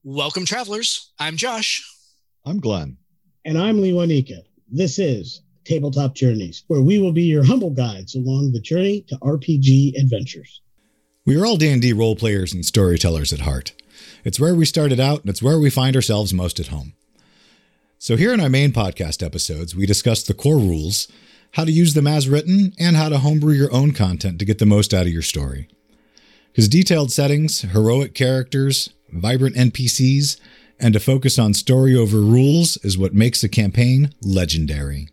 Welcome, travelers. I'm Josh. I'm Glenn. And I'm Lewanika. This is Tabletop Journeys, where we will be your humble guides along the journey to RPG adventures. We are all D&D role players and storytellers at heart. It's where we started out, and it's where we find ourselves most at home. So here in our main podcast episodes, we discuss the core rules, how to use them as written, and how to homebrew your own content to get the most out of your story. Because detailed settings, heroic characters, vibrant NPCs, and a focus on story over rules is what makes a campaign legendary.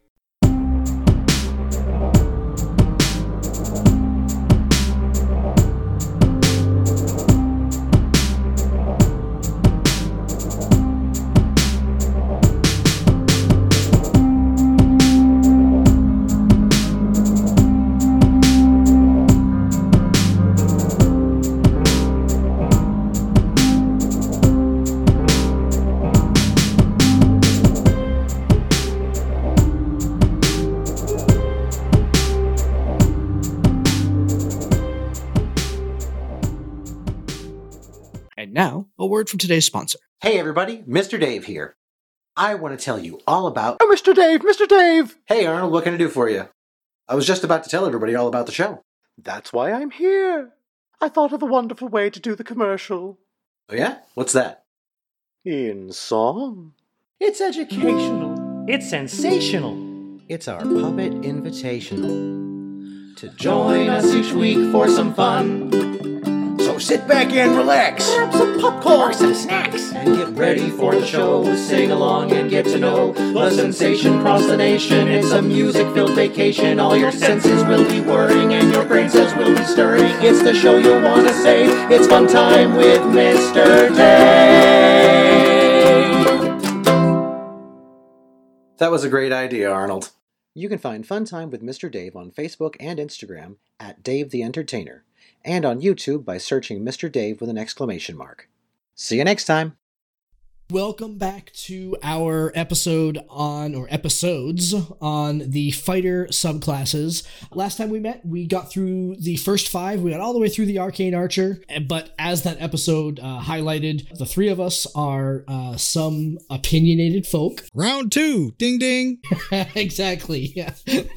Now, a word from today's sponsor. Hey everybody, Mr. Dave here. I want to tell you all about... Oh, Mr. Dave! Mr. Dave! Hey Arnold, what can I do for you? I was just about to tell everybody all about the show. That's why I'm here. I thought of a wonderful way to do the commercial. Oh yeah? What's that? In song. It's educational. It's sensational. It's our puppet invitational. To join us each week for some fun. So sit back and relax. Grab some popcorn Or some snacks. And get ready for the show. Sing along and get to know the sensation across the nation. It's a music-filled vacation. All your senses will be whirring and your brain cells will be stirring. It's the show you'll want to save. It's fun time with Mr. Dave. That was a great idea, Arnold. You can find Fun Time with Mr. Dave on Facebook and Instagram at Dave the Entertainer, and on YouTube by searching Mr. Dave with an exclamation mark. See you next time. Welcome back to our episodes on the fighter subclasses. Last time we met, we got through the first 5. We got all the way through the Arcane Archer, but as that episode highlighted, the 3 of us are some opinionated folk. Round 2, ding ding. Exactly. Yeah.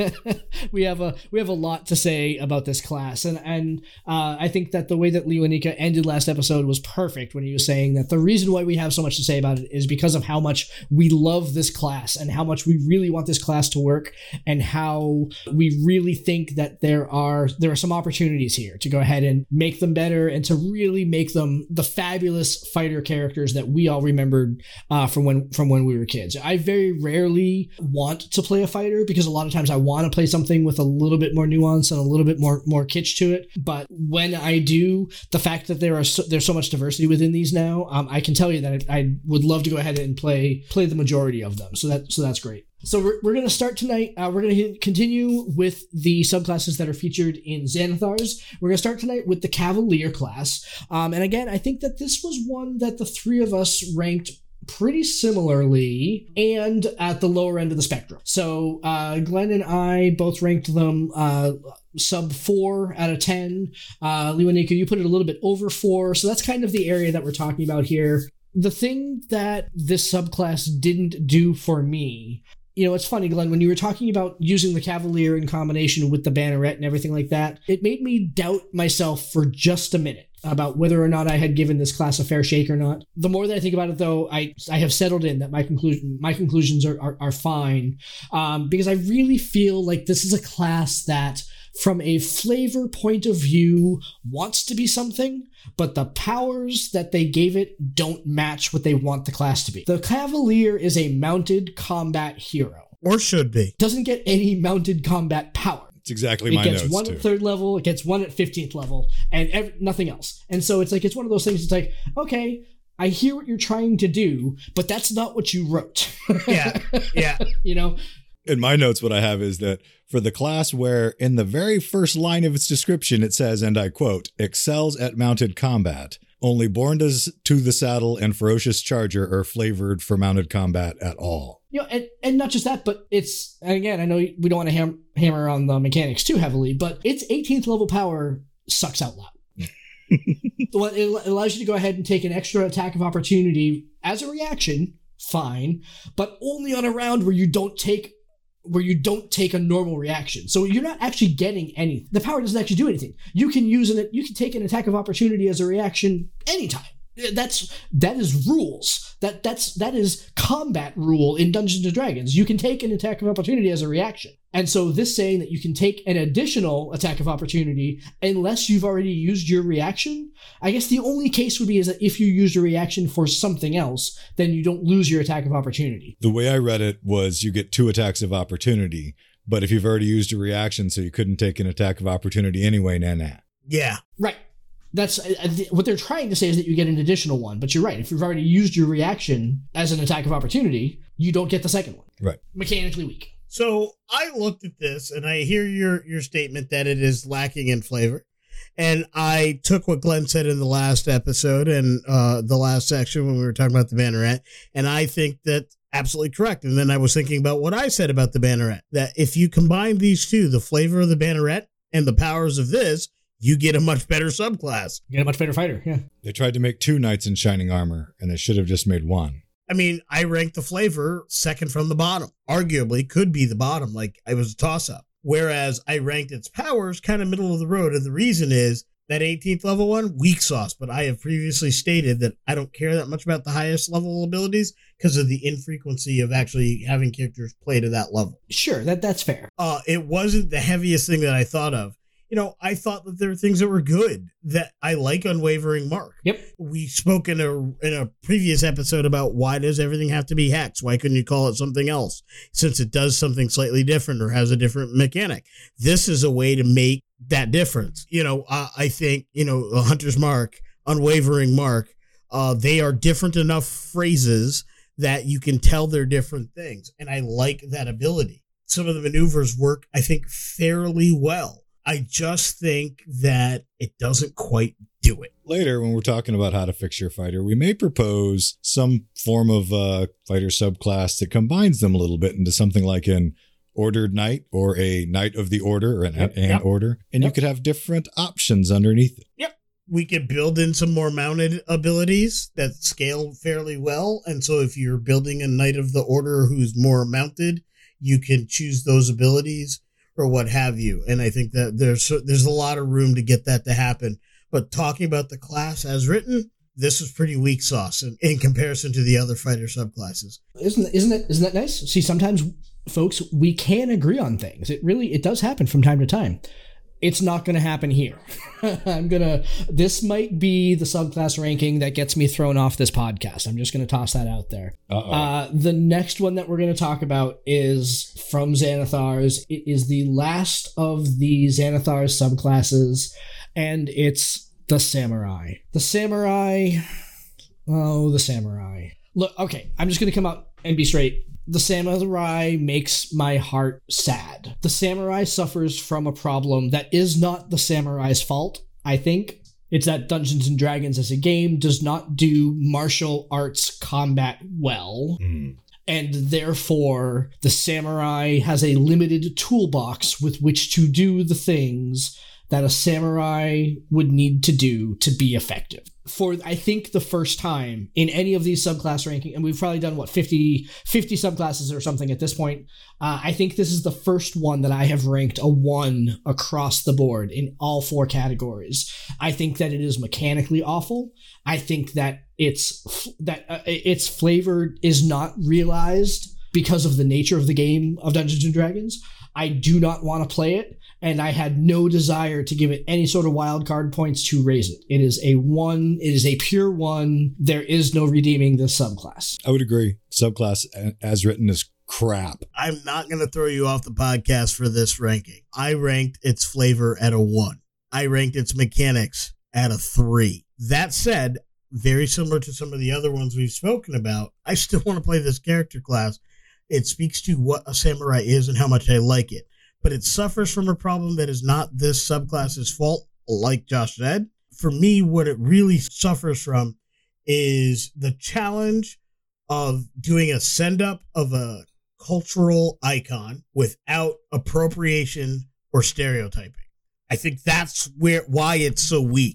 we have a lot to say about this class, and I think that the way that Lewanika ended last episode was perfect when he was saying that the reason why we have so much to say about it is because of how much we love this class and how much we really want this class to work, and how we really think that there are some opportunities here to go ahead and make them better and to really make them the fabulous fighter characters that we all remembered from when we were kids. I very rarely want to play a fighter because a lot of times I want to play something with a little bit more nuance and a little bit more kitsch to it. But when I do, the fact that there's so much diversity within these now, I can tell you that I would love to go ahead and play the majority of them. So that's great. So we're going to start tonight. We're going to continue with the subclasses that are featured in Xanathars. We're going to start tonight with the Cavalier class. And again, I think that this was one that the 3 of us ranked pretty similarly and at the lower end of the spectrum. So Glenn and I both ranked them sub 4 out of 10. Lewanika, you put it a little bit over 4. So that's kind of the area that we're talking about here. The thing that this subclass didn't do for me, it's funny, Glenn, when you were talking about using the Cavalier in combination with the Banneret and everything like that, it made me doubt myself for just a minute about whether or not I had given this class a fair shake or not. The more that I think about it, though, I have settled in that my conclusions are fine, because I really feel like this is a class that, from a flavor point of view, wants to be something, but the powers that they gave it don't match what they want the class to be. The Cavalier is a mounted combat hero. Or should be. Doesn't get any mounted combat power. It's exactly my notes, It gets 1 at 3rd level, it gets 1 at 15th level, and nothing else. And so it's one of those things, it's like, okay, I hear what you're trying to do, but that's not what you wrote. Yeah. In my notes, what I have is that for the class where in the very first line of its description it says, and I quote, excels at mounted combat, only Born to the Saddle and Ferocious Charger are flavored for mounted combat at all. And not just that, but it's, and again, I know we don't want to hammer on the mechanics too heavily, but its 18th level power sucks out loud. Well, it allows you to go ahead and take an extra attack of opportunity as a reaction, fine, but only on a round where you don't take a normal reaction. So you're not actually getting anything. The power doesn't actually do anything. You can take an attack of opportunity as a reaction anytime. That is rules. That is combat rule in Dungeons & Dragons. You can take an attack of opportunity as a reaction. And so this saying that you can take an additional attack of opportunity unless you've already used your reaction, I guess the only case would be is that if you used a reaction for something else, then you don't lose your attack of opportunity. The way I read it was you get 2 attacks of opportunity, but if you've already used a reaction, so you couldn't take an attack of opportunity anyway, nah. Yeah. Right. That's what they're trying to say is that you get an additional one, but you're right. If you've already used your reaction as an attack of opportunity, you don't get the second one. Right. Mechanically weak. So I looked at this and I hear your statement that it is lacking in flavor. And I took what Glenn said in the last episode and the last section when we were talking about the Banneret, and I think that's absolutely correct. And then I was thinking about what I said about the Banneret, that if you combine these two, the flavor of the Banneret and the powers of this, you get a much better subclass. You get a much better fighter, yeah. They tried to make 2 knights in shining armor, and they should have just made 1. I mean, I ranked the flavor second from the bottom. Arguably could be the bottom, like it was a toss-up. Whereas I ranked its powers kind of middle of the road. And the reason is that 18th level one, weak sauce. But I have previously stated that I don't care that much about the highest level abilities because of the infrequency of actually having characters play to that level. Sure, that's fair. It wasn't the heaviest thing that I thought of. You know, I thought that there were things that were good, that I like Unwavering Mark. Yep. We spoke in a previous episode about why does everything have to be Hex? Why couldn't you call it something else? Since it does something slightly different or has a different mechanic. This is a way to make that difference. You know, I think, Hunter's Mark, Unwavering Mark, they are different enough phrases that you can tell they're different things. And I like that ability. Some of the maneuvers work, I think, fairly well. I just think that it doesn't quite do it. Later, when we're talking about how to fix your fighter, we may propose some form of fighter subclass that combines them a little bit into something like an Ordered Knight or a Knight of the Order or an Order. And you could have different options underneath it. Yep. We could build in some more mounted abilities that scale fairly well. And so if you're building a Knight of the Order who's more mounted, you can choose those abilities or what have you. And I think that there's a lot of room to get that to happen. But talking about the class as written, this is pretty weak sauce in comparison to the other fighter subclasses. Isn't that nice? See, sometimes, folks, we can agree on things. It does happen from time to time. It's not going to happen here. This might be the subclass ranking that gets me thrown off this podcast. I'm just going to toss that out there. The next one that we're going to talk about is from Xanathar's. It is the last of the Xanathar's subclasses, and it's the Samurai. The Samurai. Look, okay, I'm just going to come out and be straight. The Samurai makes my heart sad. The Samurai suffers from a problem that is not the Samurai's fault, I think. It's that Dungeons & Dragons as a game does not do martial arts combat well. And therefore, the Samurai has a limited toolbox with which to do the things that a Samurai would need to do to be effective. For, I think, the first time in any of these subclass ranking, and we've probably done, 50 subclasses or something at this point, I think this is the first one that I have ranked a 1 across the board in all 4 categories. I think that it is mechanically awful. I think that its flavor is not realized because of the nature of the game of Dungeons & Dragons. I do not want to play it, and I had no desire to give it any sort of wild card points to raise it. It is a 1. It is a pure 1. There is no redeeming this subclass. I would agree. Subclass as written is crap. I'm not going to throw you off the podcast for this ranking. I ranked its flavor at a 1. I ranked its mechanics at a 3. That said, very similar to some of the other ones we've spoken about, I still want to play this character class. It speaks to what a samurai is and how much I like it. But it suffers from a problem that is not this subclass's fault, like Josh said. For me, what it really suffers from is the challenge of doing a send-up of a cultural icon without appropriation or stereotyping. I think that's why it's so weak.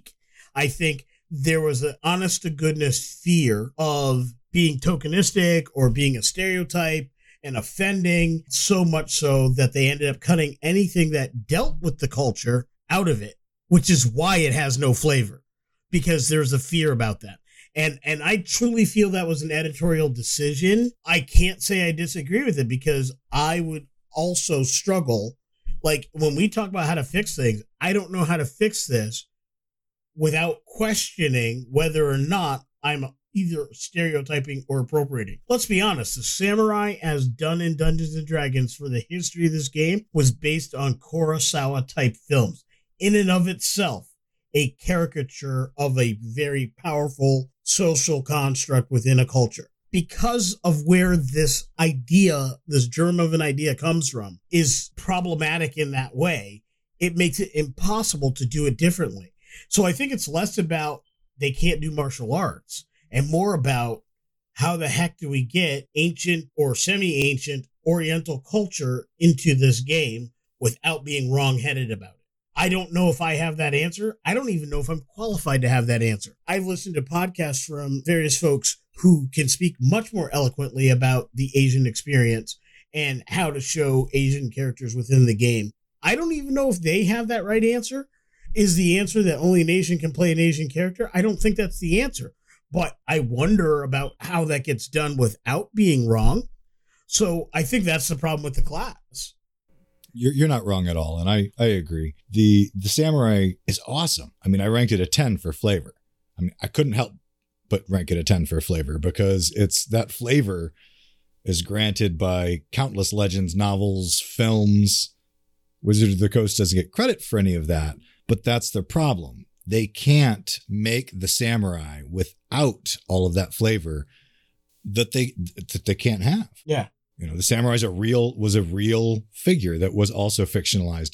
I think there was an honest to goodness fear of being tokenistic or being a stereotype and offending, so much so that they ended up cutting anything that dealt with the culture out of it, which is why it has no flavor, because there's a fear about that. And I truly feel that was an editorial decision. I can't say I disagree with it, because I would also struggle. Like, when we talk about how to fix things, I don't know how to fix this without questioning whether or not I'm either stereotyping or appropriating. Let's be honest, the samurai as done in Dungeons and Dragons for the history of this game was based on Kurosawa type films. In and of itself, a caricature of a very powerful social construct within a culture. Because of where this idea, this germ of an idea comes from, is problematic in that way, it makes it impossible to do it differently. So I think it's less about they can't do martial arts and more about how the heck do we get ancient or semi-ancient Oriental culture into this game without being wrong-headed about it. I don't know if I have that answer. I don't even know if I'm qualified to have that answer. I've listened to podcasts from various folks who can speak much more eloquently about the Asian experience and how to show Asian characters within the game. I don't even know if they have that right answer. Is the answer that only an Asian can play an Asian character? I don't think that's the answer. But I wonder about how that gets done without being wrong. So I think that's the problem with the class. You're not wrong at all, and I agree. The samurai is awesome. I mean, I ranked it a 10 for flavor. I mean, I couldn't help but rank it a 10 for flavor, because it's that flavor is granted by countless legends, novels, films. Wizard of the Coast doesn't get credit for any of that, but that's the problem. They can't make the samurai without all of that flavor that they can't have. Yeah. You know, the samurai was a real figure that was also fictionalized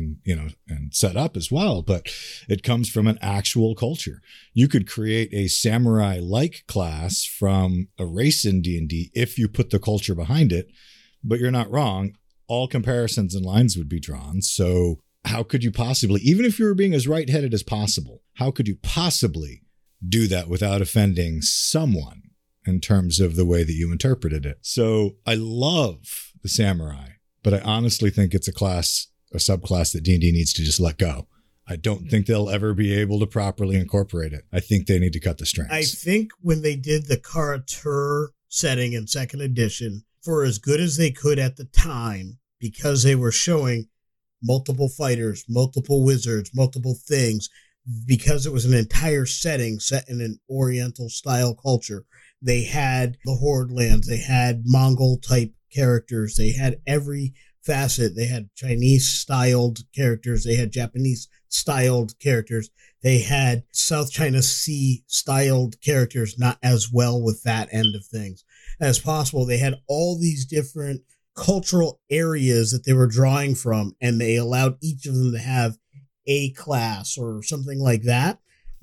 and set up as well, but it comes from an actual culture. You could create a samurai-like class from a race in D&D if you put the culture behind it, but you're not wrong. All comparisons and lines would be drawn. So how could you possibly, even if you were being as right-headed as possible, how could you possibly do that without offending someone in terms of the way that you interpreted it? So I love the samurai, but I honestly think it's a subclass that D&D needs to just let go. I don't think they'll ever be able to properly incorporate it. I think they need to cut the strings. I think when they did the Kara-Tur setting in 2nd edition, for as good as they could at the time, because they were showing multiple fighters, multiple wizards, multiple things, because it was an entire setting set in an Oriental style culture. They had the Horde lands, they had Mongol type characters, they had every facet. They had Chinese styled characters, they had Japanese styled characters, they had South China Sea styled characters, not as well with that end of things as possible. They had all these different cultural areas that they were drawing from, and they allowed each of them to have a class or something like that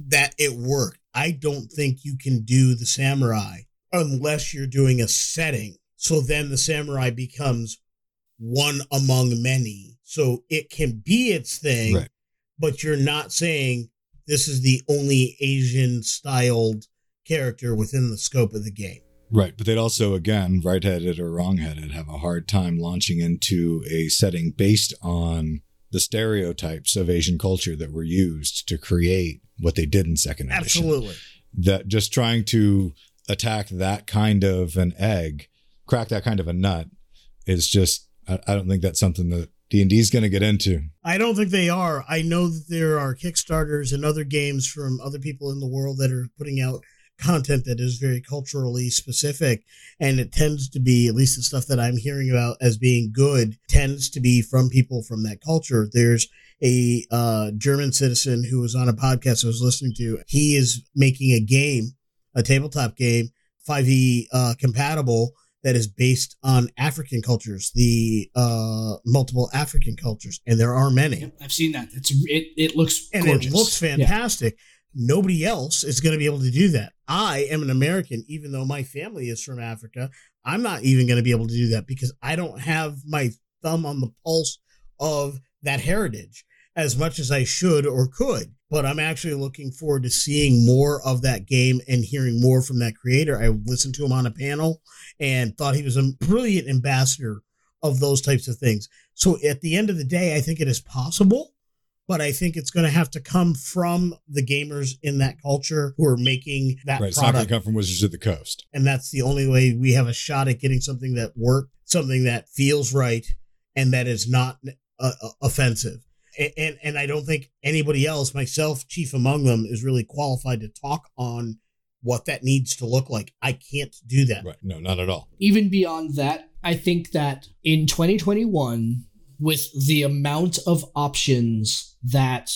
it worked. I don't think you can do the samurai unless you're doing a setting. So then the samurai becomes one among many. So it can be its thing, right, but you're not saying this is the only Asian styled character within the scope of the game. Right. But they'd also, again, right-headed or wrong-headed, have a hard time launching into a setting based on the stereotypes of Asian culture that were used to create what they did in 2nd edition. Absolutely. That just trying to attack that kind of an egg, crack that kind of a nut, is just, I don't think that's something that D&D is going to get into. I don't think they are. I know that there are Kickstarters and other games from other people in the world that are putting out content that is very culturally specific, and it tends to be, at least the stuff that I'm hearing about as being good, tends to be from people from that culture. There's a German citizen who was on a podcast I was listening to. He is making a game, a tabletop game, 5e compatible, that is based on African cultures, the multiple African cultures, and there are many. Yep, I've seen that. It looks and gorgeous. It looks fantastic. Yeah. Nobody else is going to be able to do that. I am an American, even though my family is from Africa. I'm not even going to be able to do that because I don't have my thumb on the pulse of that heritage as much as I should or could. but I'm actually looking forward to seeing more of that game and hearing more from that creator. I listened to him on a panel and thought he was a brilliant ambassador of those types of things. So at the end of the day, I think it is possible, but I think it's going to have to come from the gamers in that culture who are making that Right, it's not going product. to come from Wizards of the Coast. And that's the only way we have a shot at getting something that works, something that feels right, and that is not offensive. And I don't think anybody else, myself chief among them, is really qualified to talk on what that needs to look like. I can't do that. Right. No, not at all. Even beyond that, I think that in 2021, with the amount of options that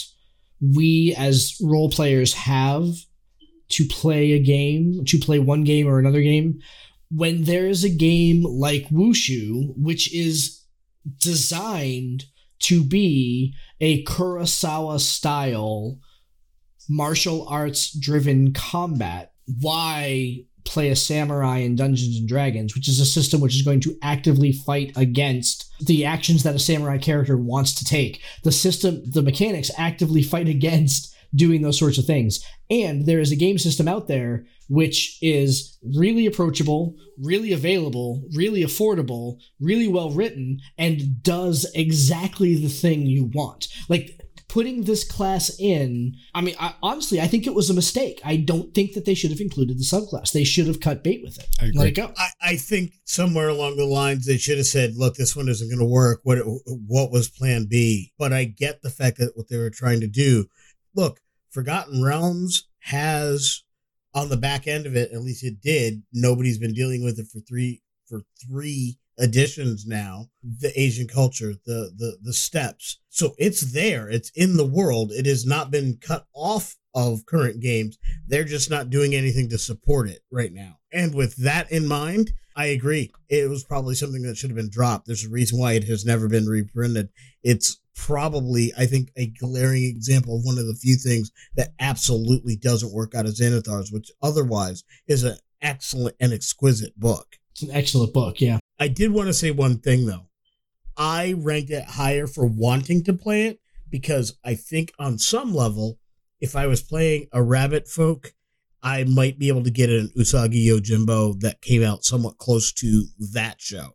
we as role players have to play a game, to play one game or another game, when there is a game like Wushu, which is designed to be a Kurosawa style martial arts driven combat, why play a samurai in Dungeons and Dragons, which is a system which is going to actively fight against the actions that a samurai character wants to take. The system, the mechanics actively fight against doing those sorts of things. And there is a game system out there which is really approachable, really available, really affordable, really well written, and does exactly the thing you want. Like, putting this class in, I mean, honestly, I think it was a mistake. I don't think that they should have included the subclass. They should have cut bait with it. I agree. Let it go. I think somewhere along the lines they should have said, look, this one isn't going to work. What was plan B? But I get the fact that what they were trying to do. Look, Forgotten Realms has, on the back end of it, at least it did, nobody's been dealing with it for three editions now, the Asian culture, the steps. So it's there. It's in the world. It has not been cut off of current games. They're just not doing anything to support it right now. And with that in mind, I agree. It was probably something that should have been dropped. There's a reason why it has never been reprinted. It's probably, I think, a glaring example of one of the few things that absolutely doesn't work out of Xanathars, which otherwise is an excellent and exquisite book. It's an excellent book, yeah. I did want to say one thing, though. I ranked it higher for wanting to play it because I think on some level, if I was playing a Rabbit Folk, I might be able to get an Usagi Yojimbo that came out somewhat close to that show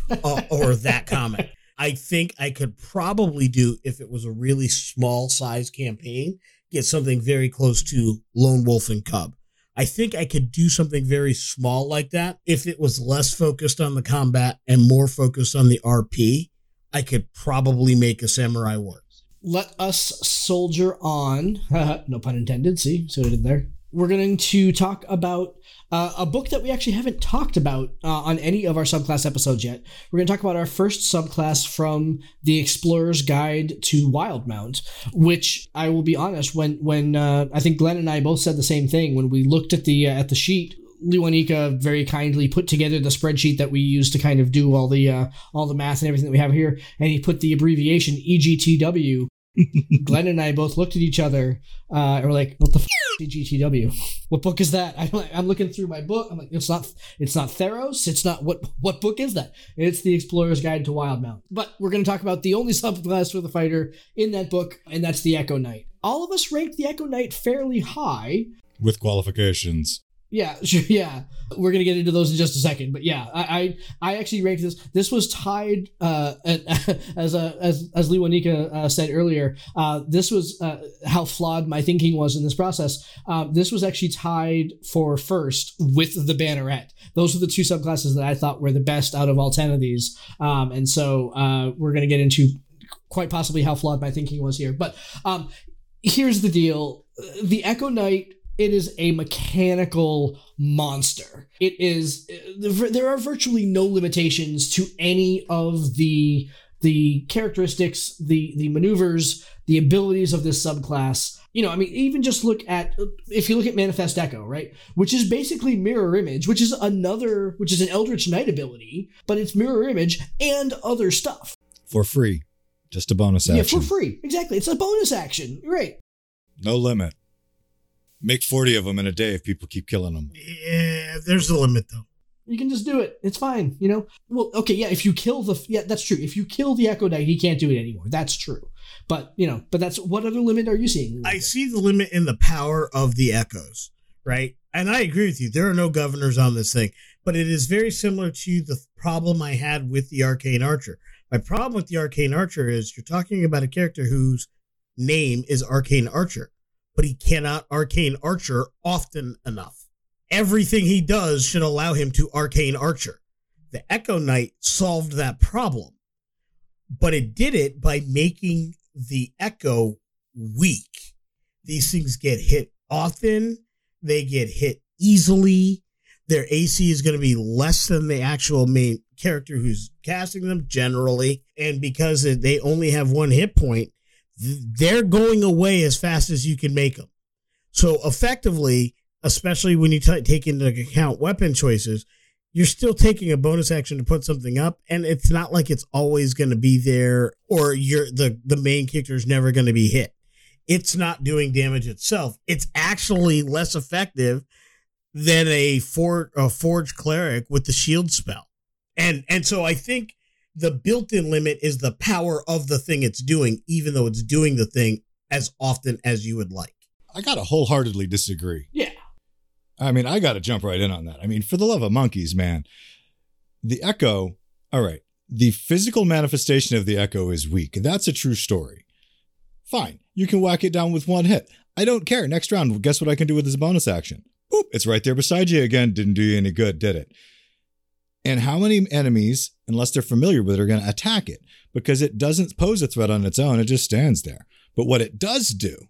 or that comic. I think I could probably do, if it was a really small size campaign, get something very close to Lone Wolf and Cub. I think I could do something very small like that. If it was less focused on the combat and more focused on the RP, I could probably make a samurai work. Let us soldier on. No pun intended. See what I did there? We're going to talk about a book that we actually haven't talked about on any of our subclass episodes yet. We're going to talk about our first subclass from the Explorer's Guide to Wildmount, which I will be honest, when I think Glenn and I both said the same thing when we looked at the sheet. Lewanika very kindly put together the spreadsheet that we use to kind of do all the math and everything that we have here, and he put the abbreviation EGTW. Glenn and I both looked at each other and we're like, "What the f is EGTW? What book is that?" I'm looking through my book. I'm like, "It's not Theros. It's not what book is that?" It's the Explorer's Guide to Wildmount. But we're going to talk about the only subclass for the fighter in that book, and that's the Echo Knight. All of us ranked the Echo Knight fairly high, with qualifications. Yeah, sure, yeah. We're gonna get into those in just a second, but yeah, I actually ranked this. This was tied, as Lewanika said earlier. This was how flawed my thinking was in this process. This was actually tied for first with the Banneret. Those were the two subclasses that I thought were the best out of all 10 of these, and so we're gonna get into quite possibly how flawed my thinking was here. But here's the deal: the Echo Knight. It is a mechanical monster. It is. There are virtually no limitations to any of the characteristics, the maneuvers, the abilities of this subclass. You know, I mean, even just if you look at Manifest Echo, right, which is basically Mirror Image, which is an Eldritch Knight ability, but it's Mirror Image and other stuff For free. Just a bonus action. Yeah, for free. Exactly. It's a bonus action. You're right. No limit. Make 40 of them in a day if people keep killing them. Yeah, there's a limit, though. You can just do it. It's fine, you know? Well, okay, yeah, if you kill that's true. If you kill the Echo Knight, he can't do it anymore. That's true. But, you know, but that's, what other limit are you seeing? I see the limit in the power of the Echoes, right? And I agree with you. There are no governors on this thing, but it is very similar to the problem I had with the Arcane Archer. My problem with the Arcane Archer is you're talking about a character whose name is Arcane Archer, but he cannot Arcane Archer often enough. Everything he does should allow him to Arcane Archer. The Echo Knight solved that problem, but it did it by making the Echo weak. These things get hit often. They get hit easily. Their AC is going to be less than the actual main character who's casting them generally. And because they only have one hit point, they're going away as fast as you can make them. So effectively, especially when you take into account weapon choices, you're still taking a bonus action to put something up, and it's not like it's always going to be there or the main character is never going to be hit. It's not doing damage itself. It's actually less effective than a Forge Cleric with the shield spell. And so I think the built-in limit is the power of the thing it's doing, even though it's doing the thing as often as you would like. I got to wholeheartedly disagree. Yeah. I mean, I got to jump right in on that. I mean, for the love of monkeys, man, the Echo, all right, the physical manifestation of the Echo is weak. That's a true story. Fine. You can whack it down with one hit. I don't care. Next round, guess what I can do with this bonus action? Boop, it's right there beside you again. Didn't do you any good, did it? And how many enemies, unless they're familiar with it, are going to attack it? Because it doesn't pose a threat on its own. It just stands there. But what it does do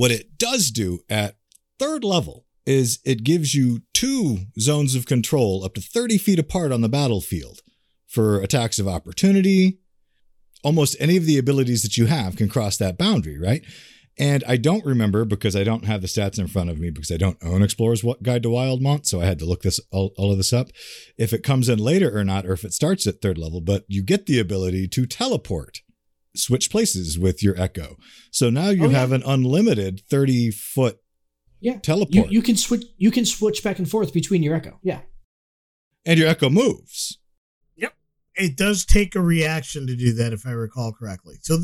at 3rd level is it gives you 2 zones of control up to 30 feet apart on the battlefield for attacks of opportunity. Almost any of the abilities that you have can cross that boundary, right? And I don't remember, because I don't have the stats in front of me, because I don't own Explorer's Guide to Wildemount, so I had to look all of this up, if it comes in later or not, or if it starts at 3rd level, but you get the ability to teleport, switch places with your Echo. So now you have an unlimited 30-foot teleport. You can switch back and forth between your Echo. Yeah. And your Echo moves. Yep. It does take a reaction to do that, if I recall correctly. So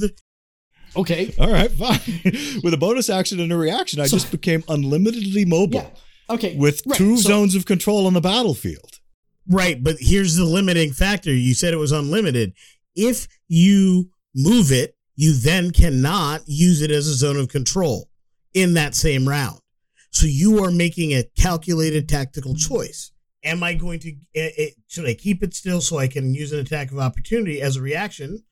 okay. All right, fine. With a bonus action and a reaction, I just became unlimitedly mobile. Yeah. Okay. With 2 zones of control on the battlefield. Right, but here's the limiting factor. You said it was unlimited. If you move it, you then cannot use it as a zone of control in that same round. So you are making a calculated tactical choice. Am I going to, should I keep it still so I can use an attack of opportunity as a reaction?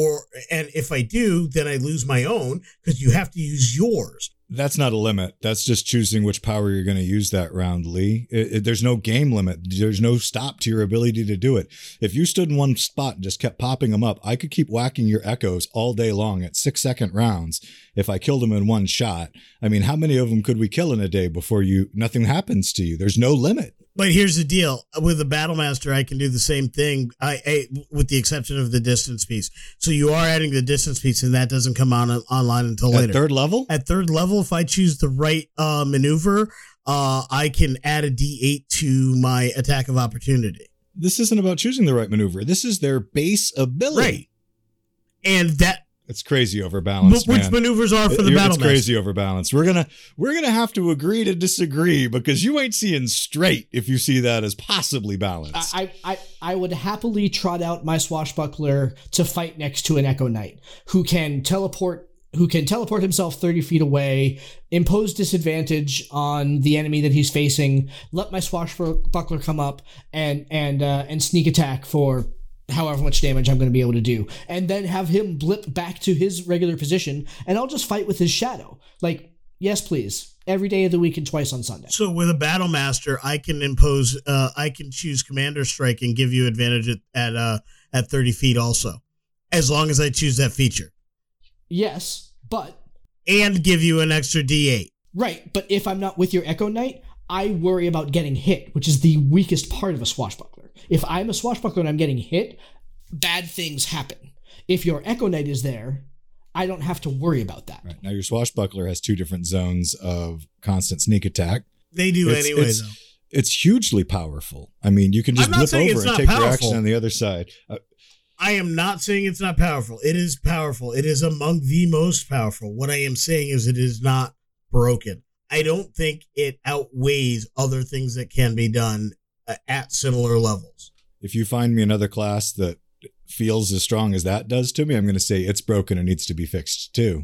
And if I do, then I lose my own, because you have to use yours. That's not a limit. That's just choosing which power you're going to use that round, Lee. There's no game limit. There's no stop to your ability to do it. If you stood in one spot and just kept popping them up, I could keep whacking your Echoes all day long at 6-second rounds if I killed them in one shot. I mean, how many of them could we kill in a day before nothing happens to you? There's no limit. But here's the deal. With the Battlemaster, I can do the same thing, with the exception of the distance piece. So you are adding the distance piece, and that doesn't come online until later. At 3rd level? At 3rd level, if I choose the right maneuver, I can add a D8 to my attack of opportunity. This isn't about choosing the right maneuver. This is their base ability. Right. And that... It's crazy overbalanced, Which maneuvers are for the Battlemaster? It's crazy overbalanced. We're gonna have to agree to disagree, because you ain't seeing straight if you see that as possibly balanced. I would happily trot out my Swashbuckler to fight next to an Echo Knight who can teleport himself 30 feet away, impose disadvantage on the enemy that he's facing, let my Swashbuckler come up and sneak attack for however much damage I'm going to be able to do, and then have him blip back to his regular position, and I'll just fight with his shadow. Like, yes, please. Every day of the week and twice on Sunday. So with a Battlemaster, I can choose Commander Strike and give you advantage at 30 feet also, as long as I choose that feature. Yes, but... And give you an extra D8. Right, but if I'm not with your Echo Knight, I worry about getting hit, which is the weakest part of a Swashbuckler. If I'm a Swashbuckler and I'm getting hit, bad things happen. If your Echo Knight is there, I don't have to worry about that. Right. Now, your Swashbuckler has 2 different zones of constant sneak attack. They do anyway, though. It's hugely powerful. I mean, you can just I'm not flip saying over it's and not take your powerful. action on the other side. I am not saying it's not powerful. It is powerful. It is among the most powerful. What I am saying is it is not broken. I don't think it outweighs other things that can be done at similar levels. If you find me another class that feels as strong as that does to me, I'm going to say it's broken and needs to be fixed too.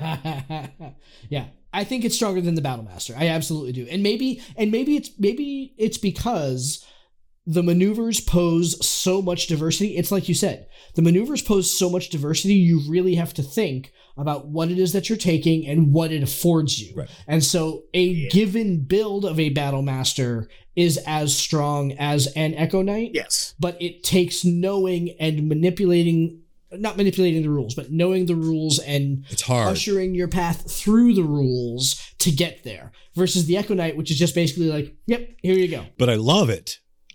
Yeah, I think it's stronger than the Battlemaster. I absolutely do. And maybe it's because the maneuvers pose so much diversity. It's like you said, the maneuvers pose so much diversity, you really have to think about what it is that you're taking and what it affords you. Right. And so a given build of a Battlemaster is as strong as an Echo Knight. Yes. But it takes knowing and not manipulating the rules, but knowing the rules and it's hard. Ushering your path through the rules to get there. Versus the Echo Knight, which is just basically like, yep, here you go. But I love it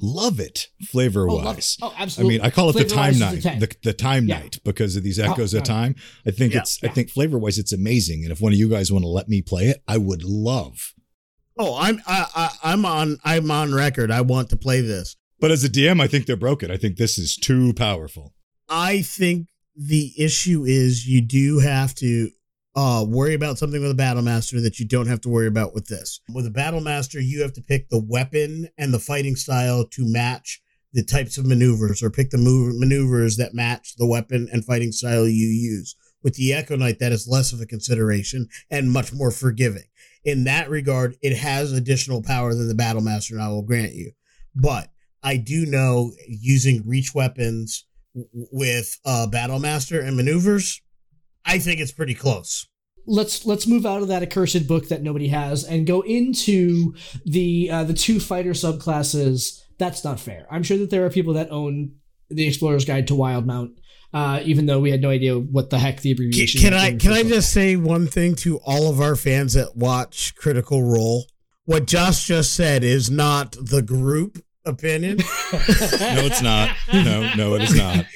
flavor wise. Oh, absolutely. I mean, I call it the time Flavor-wise night, the time night because of these echoes of time. I think I think flavor wise, it's amazing. And if one of you guys want to let me play it, I would love. Oh, I'm on record. I want to play this. But as a DM, I think they're broken. I think this is too powerful. I think the issue is you do have to worry about something with a Battlemaster that you don't have to worry about with this. With a Battlemaster, you have to pick the weapon and the fighting style to match the types of maneuvers, or pick the maneuvers that match the weapon and fighting style you use. With the Echo Knight, that is less of a consideration and much more forgiving. In that regard, it has additional power than the Battlemaster, and I will grant you. But I do know using reach weapons with Battlemaster and maneuvers, I think it's pretty close. Let's move out of that accursed book that nobody has and go into the two fighter subclasses. That's not fair. I'm sure that there are people that own the Explorer's Guide to Wildmount, even though we had no idea what the heck the abbreviation. Can I just say one thing to all of our fans that watch Critical Role? What Josh just said is not the group opinion. No, it's not. No, it is not.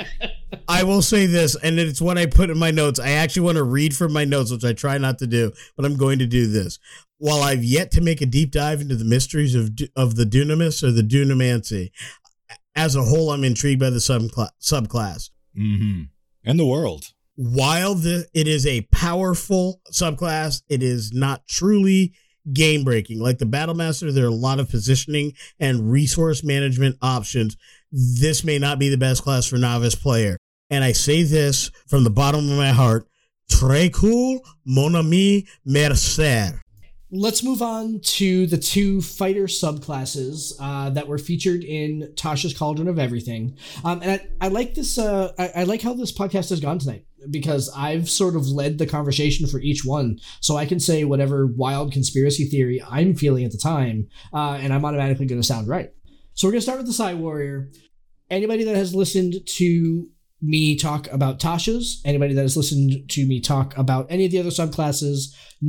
I will say this, and it's what I put in my notes. I actually want to read from my notes, which I try not to do, but I'm going to do this. While I've yet to make a deep dive into the mysteries of the Dunamis or the Dunamancy, as a whole, I'm intrigued by the subclass. Mm-hmm. And the world. While it is a powerful subclass, it is not truly game-breaking. Like the Battlemaster, there are a lot of positioning and resource management options. This may not be the best class for novice player. And I say this from the bottom of my heart. Très cool, mon ami, merci. Let's move on to the two fighter subclasses that were featured in Tasha's Cauldron of Everything. And I like this. I like how this podcast has gone tonight, because I've sort of led the conversation for each one. So I can say whatever wild conspiracy theory I'm feeling at the time, and I'm automatically going to sound right. So we're going to start with the Psy Warrior. Anybody that has listened to me talk about Tasha's, anybody that has listened to me talk about any of the other subclasses,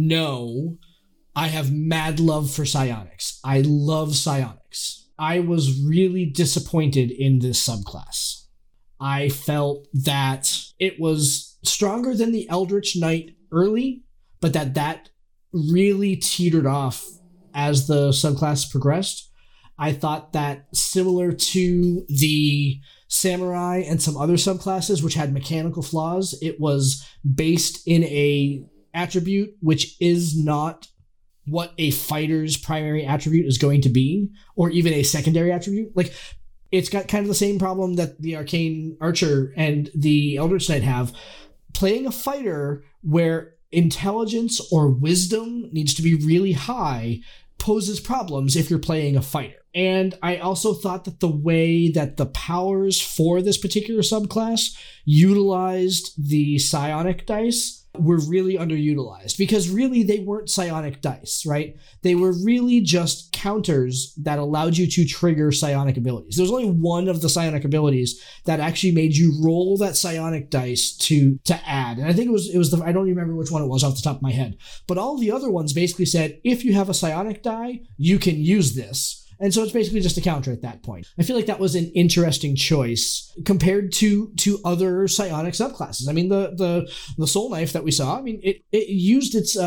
know I have mad love for psionics. I love psionics. I was really disappointed in this subclass. I felt that it was stronger than the Eldritch Knight early, but that really teetered off as the subclass progressed. I thought that similar to the Samurai and some other subclasses which had mechanical flaws, it was based in a attribute which is not what a fighter's primary attribute is going to be, or even a secondary attribute. Like, it's got kind of the same problem that the Arcane Archer and the Eldritch Knight have. Playing a fighter where intelligence or wisdom needs to be really high poses problems if you're playing a fighter. And I also thought that the way that the powers for this particular subclass utilized the psionic dice were really underutilized, because really they weren't psionic dice, right? They were really just counters that allowed you to trigger psionic abilities. There's only one of the psionic abilities that actually made you roll that psionic dice to add. And I think it was I don't remember which one it was off the top of my head, but all the other ones basically said, if you have a psionic die, you can use this. And so it's basically just a counter at that point. I feel like that was an interesting choice compared to other psionic subclasses. I mean, the Soul Knife that we saw, I mean, it used its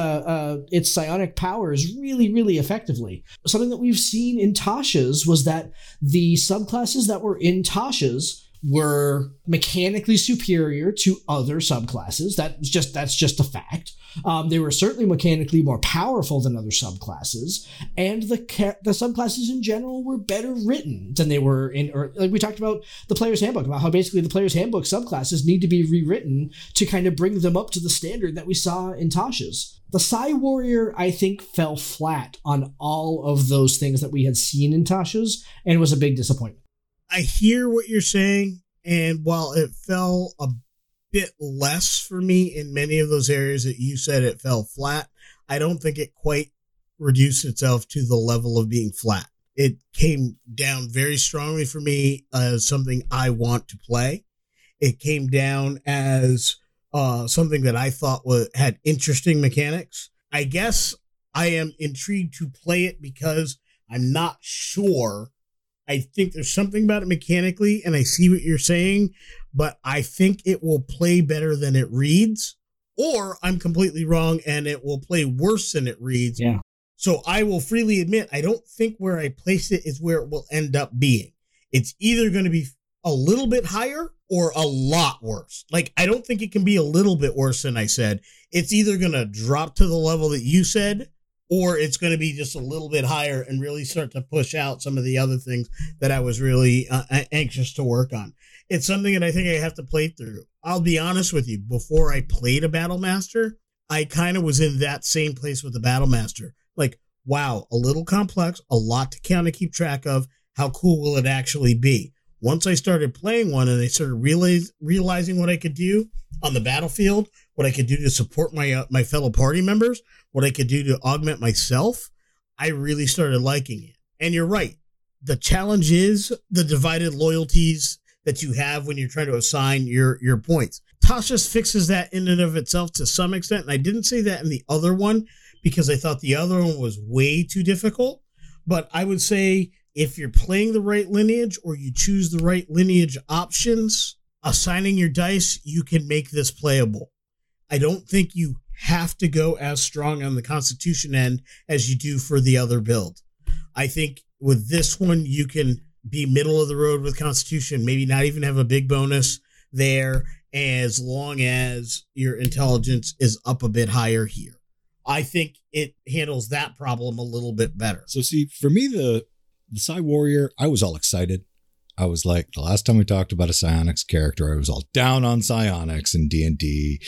psionic powers really, really effectively. Something that we've seen in Tasha's was that the subclasses that were in Tasha's were mechanically superior to other subclasses. That's just a fact. They were certainly mechanically more powerful than other subclasses, and the subclasses in general were better written than they were in. Or like we talked about the Player's Handbook, about how basically the Player's Handbook subclasses need to be rewritten to kind of bring them up to the standard that we saw in Tasha's. The Psi Warrior, I think, fell flat on all of those things that we had seen in Tasha's, and was a big disappointment. I hear what you're saying, and while it fell a bit less for me in many of those areas that you said it fell flat, I don't think it quite reduced itself to the level of being flat. It came down very strongly for me as something I want to play. It came down as something that I thought had interesting mechanics. I guess I am intrigued to play it because I'm not sure. I think there's something about it mechanically, and I see what you're saying, but I think it will play better than it reads, or I'm completely wrong and it will play worse than it reads. Yeah. So I will freely admit, I don't think where I place it is where it will end up being. It's either going to be a little bit higher or a lot worse. Like, I don't think it can be a little bit worse than I said. It's either going to drop to the level that you said, or it's going to be just a little bit higher and really start to push out some of the other things that I was really anxious to work on. It's something that I think I have to play through. I'll be honest with you. Before I played a Battle Master, I kind of was in that same place with the Battle Master. Like, wow, a little complex, a lot to kind of keep track of. How cool will it actually be? Once I started playing one and I started realizing what I could do on the battlefield, what I could do to support my fellow party members, what I could do to augment myself, I really started liking it. And you're right. The challenge is the divided loyalties that you have when you're trying to assign your points. Tasha's fixes that in and of itself to some extent. And I didn't say that in the other one because I thought the other one was way too difficult. But I would say if you're playing the right lineage or you choose the right lineage options, assigning your dice, you can make this playable. I don't think you have to go as strong on the Constitution end as you do for the other build. I think with this one, you can be middle of the road with Constitution, maybe not even have a big bonus there, as long as your intelligence is up a bit higher here. I think it handles that problem a little bit better. So see, for me, the Psi Warrior, I was all excited. I was like, the last time we talked about a psionics character, I was all down on psionics in D&D.